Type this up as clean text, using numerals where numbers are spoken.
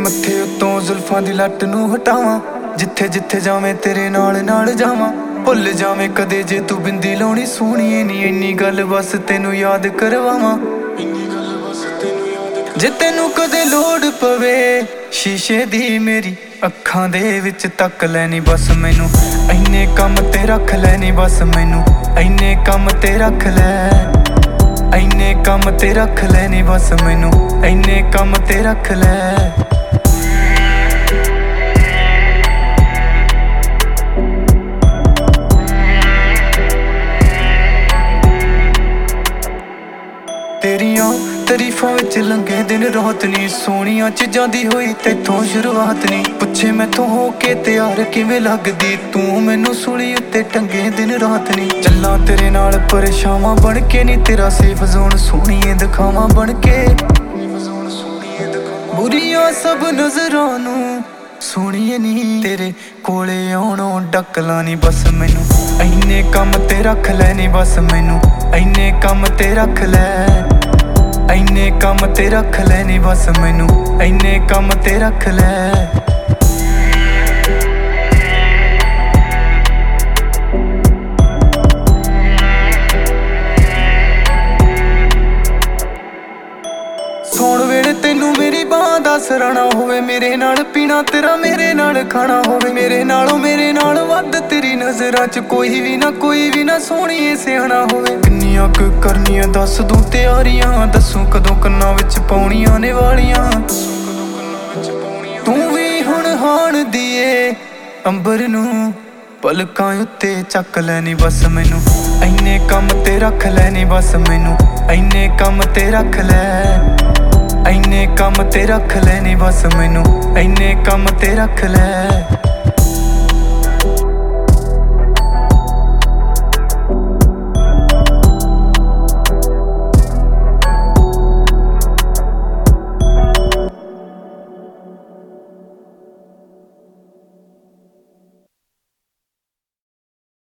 मत्थे उत्तों जुल्फां दी लट नूं हटावां, जिथे जिथे जावें तेरे नाल नाल जावां। भुल जावें कदे जे तू बिंदी लाउणी सोहणीए नी, इन्नी गल बस तैनूं याद करवावां। जे तैनूं कदे लोड़ पवे शीशे दी मेरी अखां दे विच तक लैनी बस मैनूं, इन्ने कम ते रख लैनी बस मैनूं, इन्ने कम ते रख लै, इन्ने कम ते रख लैनी बस मैनूं, इन्ने कम ते रख लै। तेरियां तरीफां विच लंघे दिन रात नी, सोहणियां चीजां दी होई तैथों शुरुआत नी। पुछे मैथों हो के तैयार किवें लगदी तू, मैनूं सूली उत्ते टंगे दिन रात नी। चल्लां तेरे नाल परेशावां बन के नी, तेरा सेफ जोन सोहणीए दिखावां बन के। बुरियां सब नजरां नूं सोहणीए नी, तेरे कोले आउणों डक लानी बस मैनूं, इन्ने कम ते रख लैनी बस मैनूं, इन्ने कम ते रख लै, इन्ने कम ते रख लैनी बस मैनूं, इन्ने कम ते रख लै। ਸੌਣ ਵੇਲੇ ਤੈਨੂੰ ਮੇਰੀ ਬਾਂਹ ਦਾ ਸਰਾਣਾ ਹੋਵੇ, ਮੇਰੇ ਨਾਲ ਪੀਣਾ ਤੇਰਾ ਮੇਰੇ ਨਾਲ ਖਾਣਾ ਹੋਵੇ। ਮੇਰੇ ਨਾਲ ਵੱਧ ਤੇਰੀ ਨਜ਼ਰਾਂ 'ਚ ਕੋਈ ਵੀ ਨਾ ਸੋਹਣੀਏ ਸਿਆਣਾ ਹੋਵੇ। ਕਿੰਨੀਆਂ ਕੁ ਕਰਨੀਆਂ ਦੱਸ ਦੂੰ ਤਿਆਰੀਆਂ, ਦੱਸੂ ਕਦੋਂ ਕੰਨਾਂ ਵਿੱਚ ਪਾਉਣੀਆਂ ਨੇ ਵਾਲੀਆਂ। ਤੂੰ ਵੀ ਹੁਣ ਹਾਣ ਦੀਏ ਅੰਬਰ ਨੂੰ ਪਲਕਾਂ ਉੱਤੇ ਚੱਕ ਲੈਣੀ ਬਸ ਮੈਨੂੰ, ਇੰਨੇ ਕੰਮ ਤੇ ਰੱਖ ਲੈਣੀ ਬਸ ਮੈਨੂੰ, ਇੰਨੇ ਕੰਮ ਤੇ ਰੱਖ ਲੈ, ਇੰਨੇ ਕੰਮ ਤੇ ਰੱਖ ਲੈਣੀ ਬਸ ਮੈਨੂੰ, ਇੰਨੇ ਕੰਮ ਤੇ ਰੱਖ ਲੈ।